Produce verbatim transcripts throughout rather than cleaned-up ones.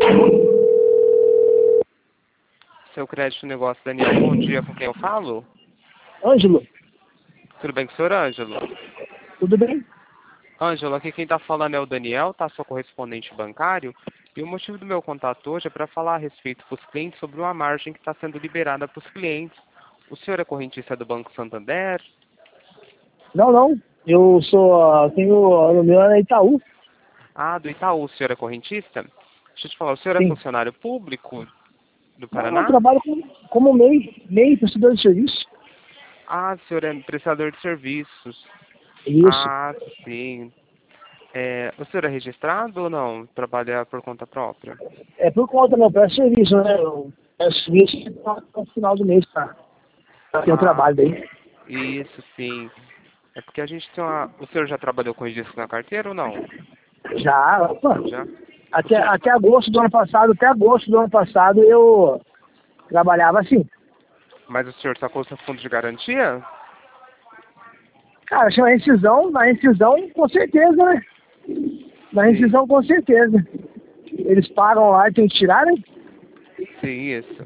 Seu crédito negócio, Daniel, bom dia, com quem eu falo? Ângelo, Tudo bem com o senhor, Ângelo? tudo bem? Ângelo, aqui quem está falando é o Daniel, tá? Sou correspondente bancário. E o motivo do meu contato hoje é para falar a respeito para os clientes sobre uma margem que está sendo liberada para os clientes. O senhor é correntista do Banco Santander? Não, não. Eu sou. ah, Tenho. O meu é Itaú. Ah, do Itaú, o senhor é correntista? Deixa eu te falar, o senhor é Sim. funcionário público do Não, eu Paraná? trabalho como, como M E I, M E I, prestador de serviço. Ah, o senhor é prestador de serviços. Isso. Ah, sim. É, o senhor é registrado ou não? Trabalha por conta própria? É por conta, meu, presto serviço, né? Eu presto serviço no final do mês, tá? Pra ter o Ah, trabalho daí. isso sim. É porque a gente tem uma... O senhor já trabalhou com registro na carteira ou não? Já, opa. Já? O Até, senhor... até agosto do ano passado, até agosto do ano passado eu trabalhava assim. Mas o senhor sacou seu fundo de garantia? Cara, chama rescisão, na rescisão com certeza, né? Na Sim, rescisão com certeza. Eles pagam lá e tem que tirar, né? sim, isso.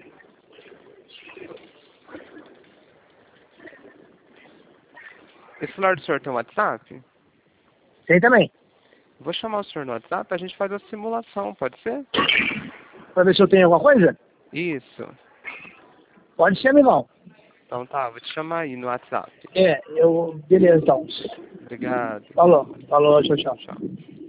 Esse celular do senhor tem um WhatsApp? Tem também. Vou chamar o senhor no WhatsApp, a gente faz a simulação, pode ser? Pra ver se eu tenho alguma coisa? Isso. Pode ser, amigão. Então tá, vou te chamar aí no WhatsApp. É, eu. Beleza, então. Obrigado. Falou. Falou, tchau, tchau. Tchau.